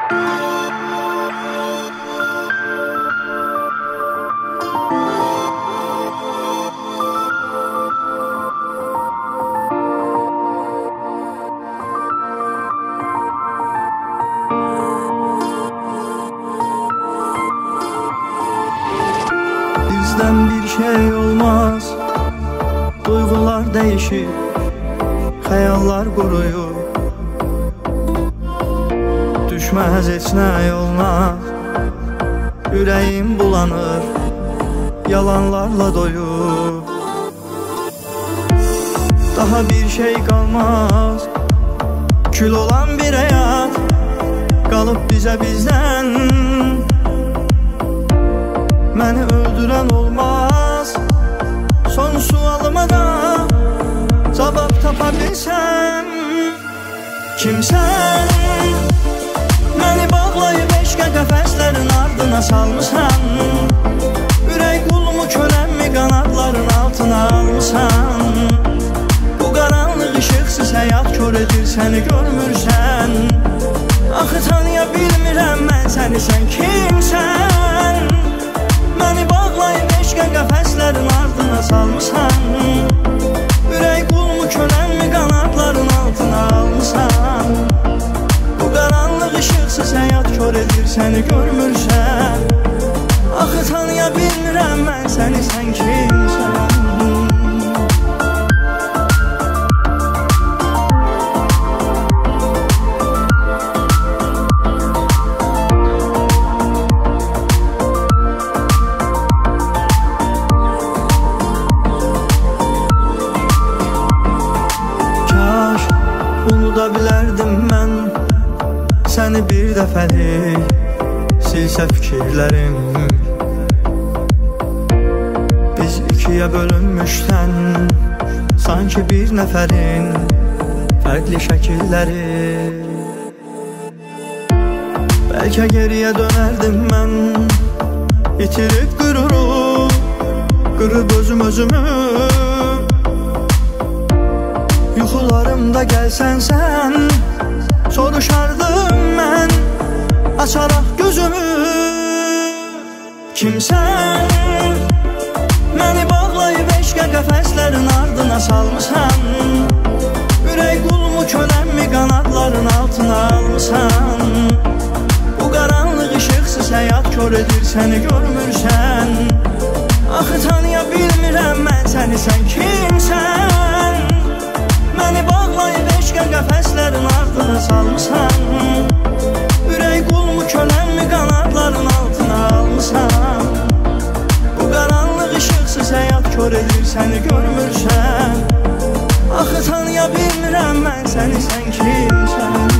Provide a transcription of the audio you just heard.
Bizden bir şey olmaz, duygular değişir, hayallar kuruyur. Düşmez heç nə yoluna, yüreğim bulanır, yalanlarla doyur. Daha bir şey kalmaz, kül olan bir hayat kalıp bize bizden. Məni öldürən olmaz, son sualıma da cavab tapa bilsəm. Kimsən? Məni bağlayıb eşqə qəfəslərin ardına salmışsan. Ürək qulumu kölənmi qanadların altına almışsan. Bu qaranlıq işıqsız həyat kör edir səni görmürsən. Axı tanıya bilmirəm mən səni, sən kimsən? Məni bağlayıb eşqə qəfəslərin ardına salmışsan. Ürək qulumu kölənmi qanadların altına almışsan. Bu qaranlıq işıqsız həyat kör edir səni görmürsən. Axı tanıya bilmirəm mən səni, sən kimsən? Unuda bilərdim mən səni bir dəfəlik, silsə fikirlərim. Biz ikiyə bölünmüşdən, sanki bir nəfərin fərqli şəkilləri. Bəlkə geriyə dönərdim mən, itirib qüruru, qırıb özümü. Yuxularımda gəlsən sən, soruşardım mən, açaraq gözümü. Kimsən? Məni bağlayıb eşqə qəfəslərin ardına salmışsan. Ürək qulumu kölənmi qanadların altına almışsan. Bu qaranlıq işıqsız həyat kör edir səni görmürsən. Axı tanıya bilmirəm mən səni, sən kimsən? Məni bağlayıb eşqə qəfəslərin ardına salmışsan. Ürək qulumu kölənmi qanadların altına almışsan. Bu qaranlıq işıqsız həyat kör edir səni görmürsən. Axı tanıya bilmirəm mən səni, sən kimsən?